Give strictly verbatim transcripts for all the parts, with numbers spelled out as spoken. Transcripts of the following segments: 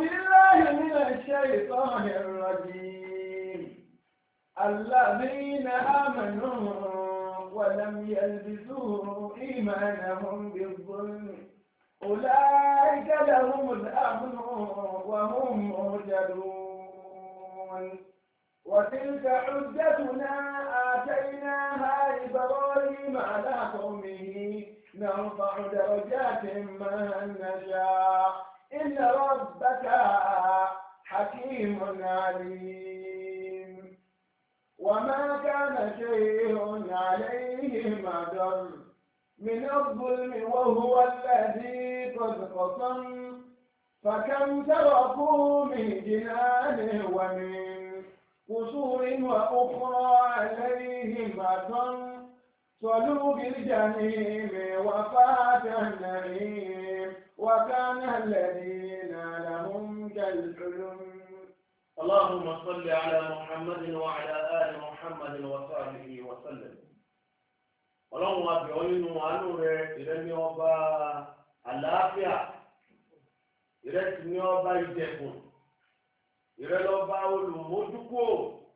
بالله من الشيطان الرجيم الذين آمنوا ولم يلبسوا إيمانهم بالظلم أولئك لهم الأمن وهم مهتدون وتلك حجتنا آتيناها إبراهيم على قومه نرفع درجات من نشاء إن ربك حكيم عليم وما كان شيء عليهم أضر من الظلم وهو الذي قد قصم فكم تركوا من جنان ومن قصور وأخرى عليهم أضر صلوا بالجحيم وفات النعيم وكان الذين لهم كالحلم. اللهم صل على محمد وعلى آل محمد وصحبه وسلم. ọlọ́run àbíọ́ nínú àánú rẹ̀ ìrẹ́ ní ọba àlàáfíà ìrẹ́ sì ní ọba ìjẹ̀kùn ìrẹ́ lọ́ba olùmójúkò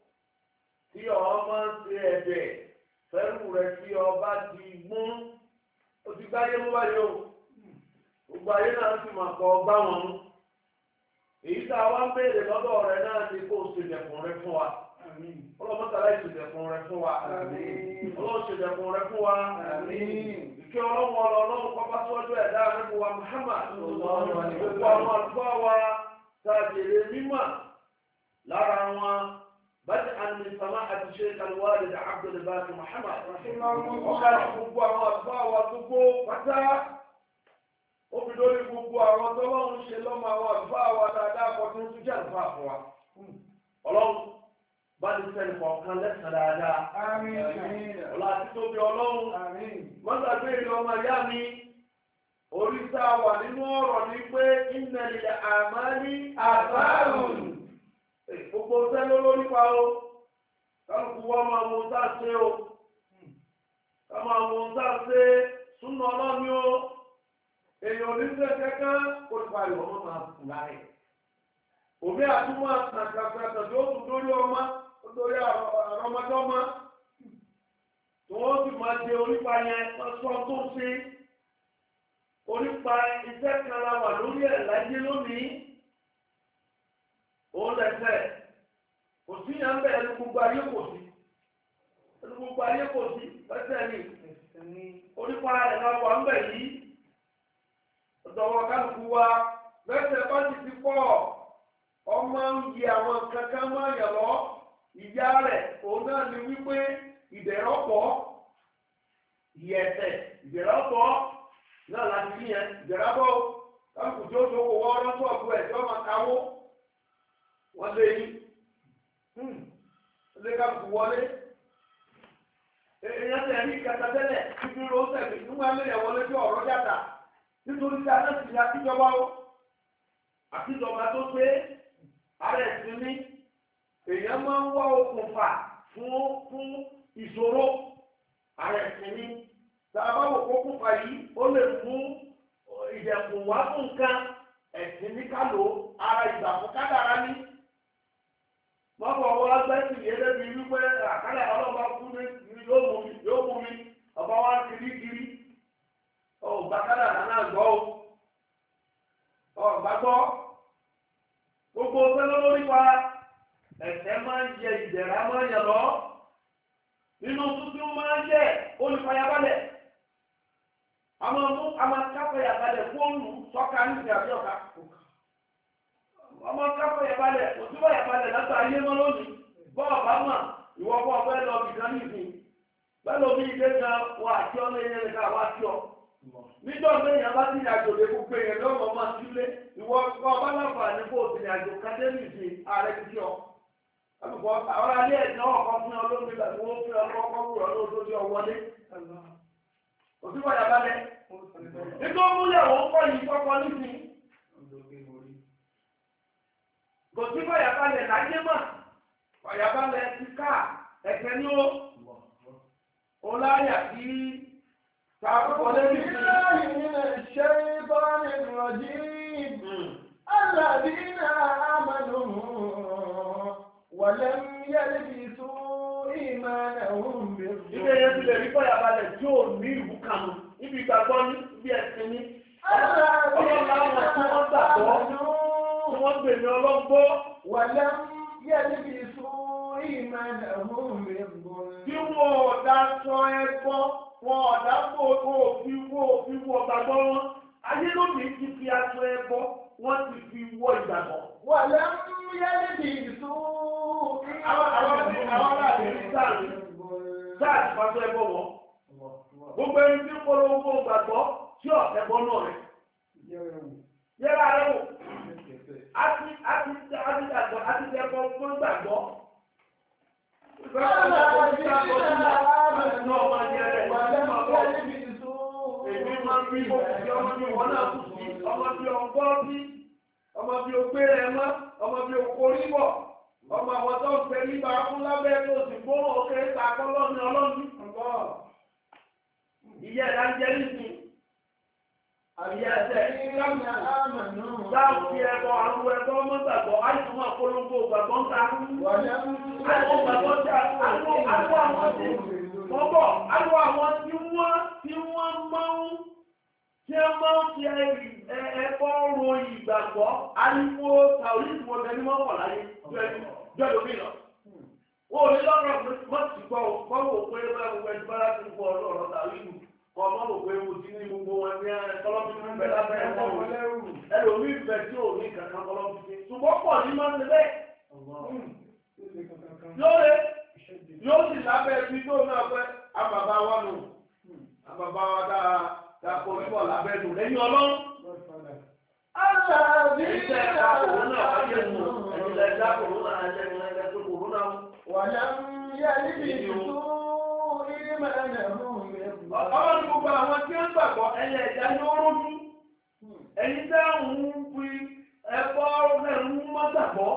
tí ọmọ ń ṣe ẹ̀dẹ̀ fẹ́rù rẹ̀ tí ọba ti gún ó ti gbáyé mú báyìí o gbogbo ayé náà sì máa kọ ọgbà wọn mú èyí tá a wá ń béèrè lọ́dọ̀ rẹ̀ náà ni kó o ṣe ìjẹ̀kùn rẹ̀ fún wa. Ọlọ́mọ́tàlá ìṣèjẹ̀kùn rẹ̀ fún wa. Ọlọ́run ṣèjẹ̀kùn rẹ̀ fún wa. Ìkẹ́ ọlọ́run ọlọ́run pápá síwájú ẹ̀dá àrẹ́bù wa Muhammad. Gbogbo àwọn àlùfáà wa tàjèrè mímọ̀ lára wọn. Bàtí àmì sàmá àti ṣe Al-Walid Abdul Baqi Muhammad. Ọ̀gá gbogbo àwọn àlùfáà wa gbogbo pátá. Ó fi lórí gbogbo àwọn tọ́lọ́run ṣe lọ́mọ àwọn àlùfáà wa dáadáa kọ́ tó ń tún jẹ́ àlùfáà fún wa. Ọlọ́run bá ti sẹ́ni kọ̀ọ̀kan lẹ́sàn dáadáa. Ọlá àti tóbi ọlọ́run. Wọ́n gbàgbé ìlú ọmọ ìyá mi. Oríṣà wà nínú ọ̀rọ̀ ní pé inna lil a'mali àbáàrùn. Gbogbo sẹ́ ló lórí pa o. Kálukú wọ́n máa wo tá a ṣe o. Ká máa wo tá a ṣe súnà ọlọ́run o. Èèyàn oníṣẹ́ kẹ́kẹ́ kó nípa ìwọ̀n máa máa kù láyé. Òbí àtúmọ̀ àtàkàtà tó tún lórí ọmọ lórí àrọmọdọ́mọ tí wọ́n sì máa ṣe onípa yẹn wọ́n sọ tó ń ṣe onípa iṣẹ́ kan la wà lórí ẹ̀ láyé lónìí òun lẹ́sẹ̀ kò sí yẹn ń bẹ̀ ẹni gbogbo ayé kò sí ẹni gbogbo ayé kò sí lẹ́sẹ̀ ni onípa ẹ̀ la wà ń bẹ̀ yìí ọ̀dọ̀wọ̀ kálukú wa lẹ́sẹ̀ bá ti ti pọ̀ ọmọ ń yí àwọn kankan máa yàn lọ ìyá rẹ̀ òun náà ni wípé ìbẹ̀rọ̀pọ̀ ìyẹ̀sẹ̀ ìbẹ̀rọ̀pọ̀ náà láti rí yẹn ìbẹ̀rọ̀pọ̀ káàkùn tí ó tó kó wọ́n rán sọ̀tù ẹ̀ tí wọ́n máa káwó wọ́n lé yín lé káàkùn wọlé èèyàn tẹ̀ ní kàtà tẹ́lẹ̀ títí ló sẹ̀mí nígbà mẹ́rin wọlé tí ọ̀rọ̀ jàdà nítorí tí a náà sì ní àtijọba ó àtijọba tó pé ara ẹ̀sìn ní èèyàn máa ń wá okùnfà fún fún ìṣòro ara ẹ̀sìn ní tá a bá wò kókùnfà yìí ó lè mú ìdẹ̀kùn wá fún nǹkan ẹ̀sìn ní ká lò ara ìgbà fún kádàrá ní. mọ́bọ̀ wọ́n agbẹ́sìn yẹn lẹ́bi wípé àkàlà ọlọ́ba fún mi yóò mú mi yóò mú mi ọba wa kirikiri ọ̀gbà kádàrá náà gbọ́ ọ̀gbà gbọ́. Gbogbo ọ̀sẹ̀ lórí wa ẹ̀sẹ̀ máa ń jẹ ìdẹ̀ra máa ń yẹ lọ. Nínú tuntun máa ń jẹ olùfàyàbalẹ̀. Àmọ́ mú àmọ́ káfàyàbalẹ̀ fóònù sọ́ka ní ìdí àbí ọ̀ka. Ọmọ káfàyàbalẹ̀ òtúbàyàbalẹ̀ látà ayé mọ́ lónìí. Bọ́ọ̀ bá mà ìwọ bọ́ ọ̀fẹ́ lọ bìkan nìsín. Bẹ́ẹ̀ lómi ilé kan wà àti ọ́ lẹ́yìn ẹ̀ka wá sí ọ. Níjọ́ lẹ́yìn abá ti àjò lè gbogbo èèyàn lọ́wọ́ máa sílé ìwọ ọba láǹfààní kó o sì ní àjò kátẹ́lìsì ààrẹ ti fi ọ. Àbùkọ́ àwọn alẹ́ ẹ̀ náà kọ́ fún ọ lómi tàbí wọ́n fi ọkọ̀ ọkọ̀ wúrọ̀ lóṣooṣù ọwọ́lé. Òsì wọ̀nyà balẹ̀. Nítorí múlẹ̀ òun kọ́ yìí kọ́kọ́ nísìn. Kò sí wọ̀nyà balẹ̀ láyé mà. Wọ̀nyà balẹ̀ ti ká ẹ̀kẹ́ ní ó. Ó láyà kí. بالله من الشيطان الرجيم الذين ولم يلبسوا إيمانهم بالظلم. Ilé yẹn ti lè rí fàyàbalẹ̀ tí ò ní ìlú kanu níbi ìgbàgbọ́ ní ibi ẹ̀sìn ní. Ọlọ́run àwọn tí wọ́n gbàgbọ́ tí wọ́n gbèmí ọlọ́gbọ́. ولم يلبسوا إيمانهم بالظلم. Tí wọ́n ọ̀dà sọ ẹ̀gbọ́, wọ́n ọ̀dà kó òfin wó òfin wọ gbàgbọ́ wọn. Ayé lónìí ti fi aṣọ ẹ̀gbọ́, wọ́n ti fi wọ ìgbàgbọ́. ولم يلبسوا Àwọn àwọn àwọn aláàbí ní sáàrì sáàrì pàṣẹ ẹ̀gbọ́ wọn. Gbogbo ẹni tí ń polówó gbàgbọ́ tí ọ̀sẹ̀ bọ́ náà rẹ̀. Yẹ́ra rẹ̀ wò. Àti àti àti gbàgbọ́ àti ẹ̀gbọ́ fún gbàgbọ́. Èmi máa ń rí òkùnkùn ọmọ bí wọn náà kù sí, ọmọ bí ọgbọ́n bí, ọmọ bí ogbé rẹ̀ mọ́, ọmọ bí okòrí bọ̀, ọmọ àwọn tó ń fẹ́ nípa fún lábẹ́ tó sì gbóhùn òkè ìta kọ́lọ́ọ̀nù ọlọ́ọ̀nù. Ìyá ẹ̀dá ń jẹ́ nísìn. Ìyá ẹ̀sẹ̀ láti ẹ̀kọ́ àwọn ẹ̀kọ́ mọ́tàgbọ́, àìsàn máa polongo gbàgbọ́ ń ta. Àwọn gbàgbọ́ tí àwọn àwọn tí wọ́n bọ̀, àwọn àwọn tí wọ́n tí wọ́n máa ń tí wọ́n máa ń fi ẹ̀kọ́ ro ìgbàgbọ́, ariwo tàwí ìwọ̀n ẹni máa ń wọ̀ láyé jẹ́ lómi lọ. Wọ́n ò ní lọ́rọ̀ mọ́tì gbọ́ wò pé gbogbo ẹni bá láti gbọ́ ọlọ́rọ̀ tàwí ìlú. Ọmọ rò pé mo ti ní gbogbo wọn ní kọlọ́bìnrin bẹ̀ lábẹ́ ẹ̀kọ́ wọn lẹ́rù. Ẹlòmíì bẹ̀ tí ò ní kankan kọlọ́bìnrin. Ṣùgbọ́n pọ̀ ní máa ń ṣe bẹ́ẹ̀. Lóore yóò sì lábẹ́ ibi tó náà pẹ́ àbàbà wa nù. Àbàbà wa dáa kò ní bọ̀ lábẹ́ nù lẹ́yìn ọlọ́run. Ẹ̀yin tẹ́ ẹ̀ka kòrónà wáyé nù. Ẹ̀yin tẹ́ ẹ̀ka kòrónà ẹ̀jẹ̀ ní ẹ̀jẹ̀ tó kòrónà. ولم يلبسوا إيمانهم Ọlọ́run ní gbogbo àwọn tí ó ń gbàgbọ́ ẹ̀yẹ ẹ̀dá ní orójú. Ẹ̀yin dáhùn ń fi ẹ̀kọ́ ẹ̀rú mọ́tàgbọ́.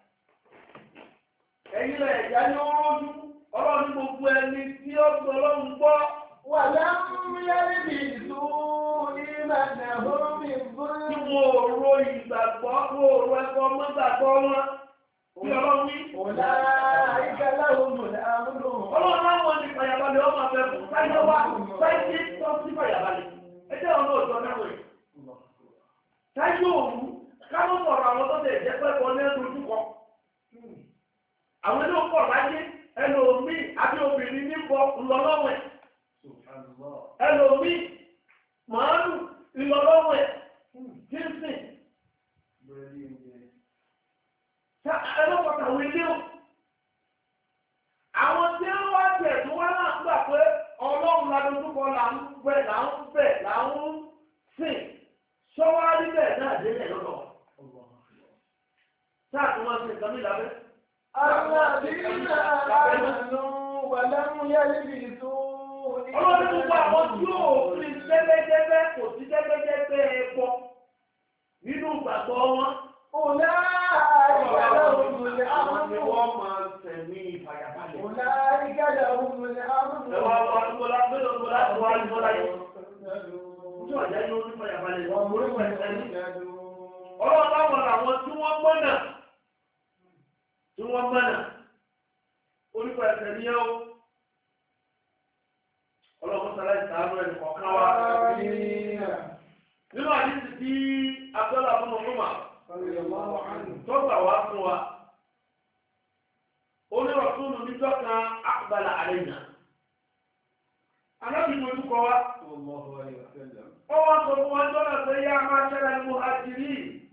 Ẹ̀yin lẹ̀ ẹ̀dá ní orójú. Ọlọ́run ní gbogbo ẹni tí ó gbọ́ ọlọ́run gbọ́. ولم يلبسوا إيمانهم بالظلم. Tí mo ro ìgbàgbọ́, mo ro ẹ̀kọ́ mọ́tàgbọ́ wọn. Bí ọlọ́run wí. أولئك لهم الأمن. Ọlọ́run láwọn ní fàyàbalẹ̀ ọmọ abẹ fún sáyé wá sáyé tó sí fàyàbalẹ̀. Ẹjẹ́ ọ̀nà òjò náà wẹ̀. Sáyé òru káwọn sọ̀rọ̀ àwọn tó tẹ̀ jẹ́ pẹ́pọ̀ ní ẹnu ojúkọ. Àwọn ilé ọkọ̀ láyé ẹlòmíì àbí obìnrin ní bọ ńlọlọ́wẹ̀. Ẹlòmíì màálù ńlọlọ́wẹ̀ tí ń sìn. Ẹlọ́pàá àwọn ilé ò. Àwọn tí ó wá tẹ̀ tó wá náà gbà pé ọlọ́run ládojúkọ là ń bẹ̀ là ń bẹ̀ là ń sìn sọ́wárí bẹ́ẹ̀ náà délẹ̀ lọ́dọ̀. Sáà tí wọ́n ti nǹkan mi lábẹ́. الذين آمنوا ولم يلبسوا. Ọlọ́run gbogbo àwọn tí ó fi jẹ́gbẹ́jẹ́gbẹ́ kò sí jẹ́gbẹ́jẹ́gbẹ́ ẹ̀kọ́ nínú ìgbàgbọ́ wọn. أولئك لهم Àwọn ni الأمن. wọ́n máa ń tẹ̀mí ìfàyàbalẹ̀. أولئك لهم الأمن. Ẹ wá wá gbọ́dá gbọ́dá gbọ́dá wá gbọ́dá yìí. Ojú ọ̀já yóò ní fàyàbalẹ̀ wọ́n mú ìwé ẹ̀sẹ̀ ní. Ọlọ́run láwọn làwọn tí wọ́n gbọ́nà tí wọ́n gbọ́nà onípa ẹ̀sẹ̀ ní ẹ́ o. Ọlọ́run sọ̀rọ̀ ìsàánú ẹnì kọ̀ọ̀kan wa. Nínú àdìsí tí Abdullah fún ọmọ tọ́gbà wá fún wa. Onírọ̀túnù níjọ́ kan àkùbálà àlẹ́yìn. Anábì mojú kọ wa. Ó wá sọ fún wọn jọ́nà pé yá máa ṣẹlẹ̀ ní muhajiri.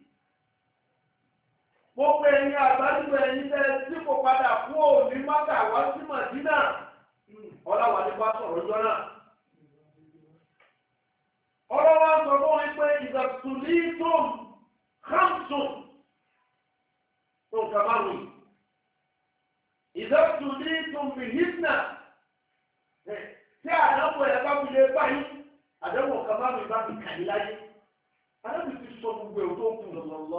Gbogbo ẹ̀yin àgbájúgbò ẹ̀yin tẹ́ tí kò padà kú òní Mákà wá sí Màdínà. Ọláwà ní bá sọ̀rọ̀ jọ́nà. Ọlọ́wà sọ fún wọn pé ìgbàtúlí tó Hamsun. Nǹkan márùn-ún. Ìdọ́túlí tó fi hìtnà. Tí àdánwò ẹ̀ bá fi lè báyìí, àdánwò kan bá mi bá mi kàní láyé. Àdánwò ti sọ gbogbo ẹ̀ tó kù.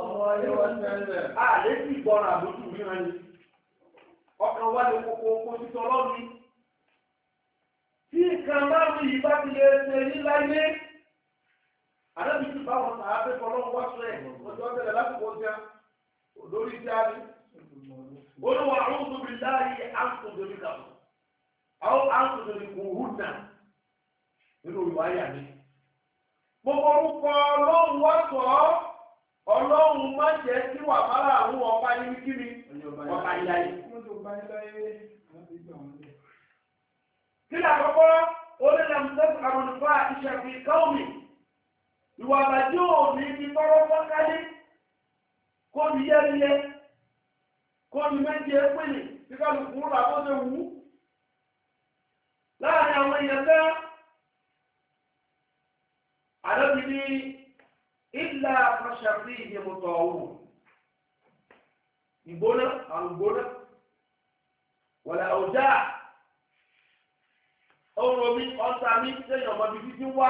Àlẹ́ sì gbọ́ra àbójú ríran ni. Ọkàn wa lè kókó kó títọ́ lọ́rùn. Tí nǹkan márùn-ún yìí bá ti lè ṣe ní láyé, àdánwò ti bá wọn sàá pé fọlọ́run wá sọ ẹ̀. Ọjọ́ tẹ̀lé láti kó sí a. Olórí tí a ní. olùwà ọ̀hún bí láàyè àǹtòdòrí kàwọ́ àwọn àǹtòdòrí kò hùn náà nínú ìwà yà mí. gbogbo orúkọ ọlọ́run wá sọ ọlọ́run má jẹ́ kí wà bára àwọn ọba yìí kíni ọba ìyá yìí. kí ni àkọ́kọ́ onílàmùsẹ́sì àrùnfà ìṣẹ̀fì káwọ́mì ìwà àbàjẹ́ òní ti tọrọ fọ́nkálí kó di yẹ́rìyẹ kó di méjì épìlì tí kálukú rà bó ṣe wù ú láàrin àwọn èèyàn náà àdókìdí ìlà àkọsàfì ìdìbòtò ọ̀hún ìgbóná àwọn ìgbóná wọ̀lẹ̀ ọ̀já ọ̀rọ̀ mi ọ̀sà mi sẹ́yìn ọmọ bíbí ti wá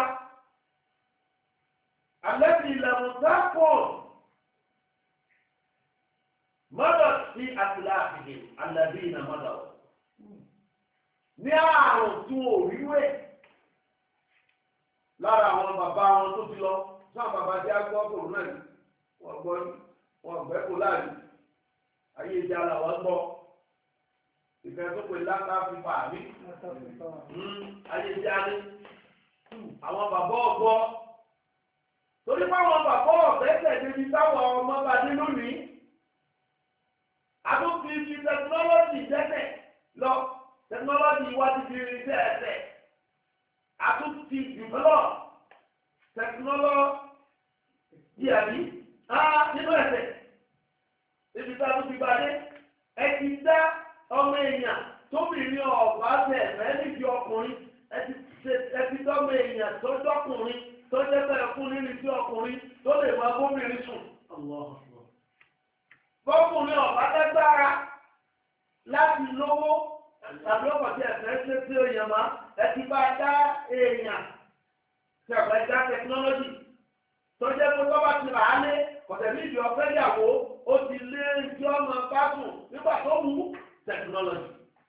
alẹ́bí ìlànà sápọ̀ mọ́dọ̀ sí àtìláàfìdì alẹ́bí ìnà mọ́dọ̀ ní àrùn tí wọn ò rí wẹ̀ lára àwọn bàbá wọn tó ti lọ sáà bàbá tí a gbọ́ kòrò náà ni wọ́n gbọ́ wọn gbẹ́ kó láàyè ayé ìjà làwọn gbọ́ ìfẹ́ tó pè láta fífa àbí ayé ìjà ni àwọn bàbá ọgbọ́ torí báwọn bàbá ọ̀fẹ́ tẹ̀lé ní táwọn ọmọ bá dé lónìí àtúntì fi tẹkinọ́lọ́jì jẹ́tẹ̀ lọ tẹkinọ́lọ́jì wá ti di irinṣẹ́ ẹ̀sẹ̀ àtúntì dìbọ́lọ̀ tẹkinọ́lọ́jì àbí á nínú ẹ̀sẹ̀ ibi tá a tún fi bá dé ẹ ti dá ọmọ èèyàn tóbìnrin ọ̀gbá tẹ̀ fẹ́ níbi ọkùnrin ẹ ti dá ọmọ èèyàn tó dọ́kùnrin tó jẹ́ bẹ́ẹ̀ fún nínú sí ọkùnrin tó lè máa gómìnrin sùn. Bọ́kùnrin ọ̀bá dágbára láti lówó tàbí ọkọ̀ tí ẹ̀fẹ́ ṣe tí ó yàn máa ẹ ti bá dá èèyàn tí ọ̀pẹ́ dá tẹkinọ́lọ́jì tó jẹ́ pé bọ́ bá ti rà á lé kọ̀tẹ̀ níbi ọ̀fẹ́ ìyàwó ó ti lé ìjọ ọmọ bá sùn nígbà tó wù tẹkinọ́lọ́jì.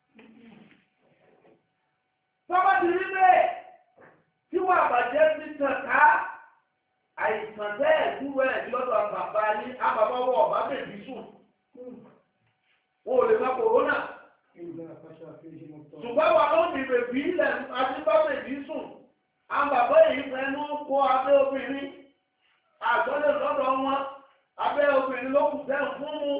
Tọ́ba ti rí bẹ́ẹ̀ tí wọ́n àbàjẹ́ ti tàn ká àìsàn bẹ́ẹ̀ dúró ẹ̀ lọ́dọ̀ bàbá ní àbàbọ̀wọ̀ ọ̀bá bèbí sùn. Wọ́n ò lè má kòrónà. Ṣùgbọ́n wà ló ní bèbí ilẹ̀ àti bá bèbí sùn. Àwọn bàbá yìí fẹnu kó abẹ́ obìnrin. Àgbọ̀lẹ̀ lọ́dọ̀ wọn. Abẹ́ obìnrin ló kù sẹ́yìn fún mu.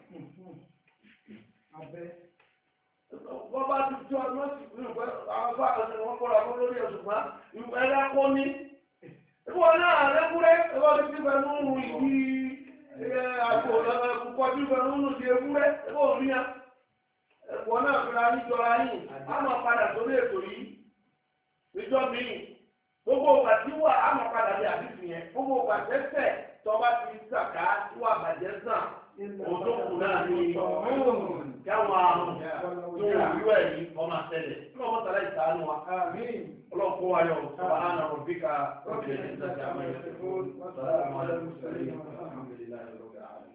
Wọ́n bá ti tí ọdún sí ìwé àwọn bá àti wọn kọ́ra fún lórí ọ̀ṣùgbọ́n ìwé ẹ̀rá kọ́ ní. Ìwọ náà lẹ́kúrẹ́ ẹ̀wọ́n ti ti fẹnu rú ìdí àpò ẹ̀kúkọ́ tí fẹnu rú ti ewúrẹ́ ẹ̀wọ́n ò rí ya. Ẹ̀kọ́ náà fira níjọra yìí, á máa padà sórí ètò yìí. Níjọ́ míì, gbogbo ògbà tí wà á máa padà bí àdìsí yẹn. Gbogbo ògbà tẹ́tẹ̀ tọ́ba ti sàkà tí wà bàjẹ́ sàn. Òtó kù náà ní káwọn àrùn tó wíwẹ̀ yìí ọmọ àtẹlẹ. Ọlọ́run tàlẹ́ ìsàánú wa. Ọlọ́run kó wa yọ subhana rabbika rabbil izzati amma yasifun. Wa salamun ala al-mursalin. Alhamdulillahi rabbil alamin.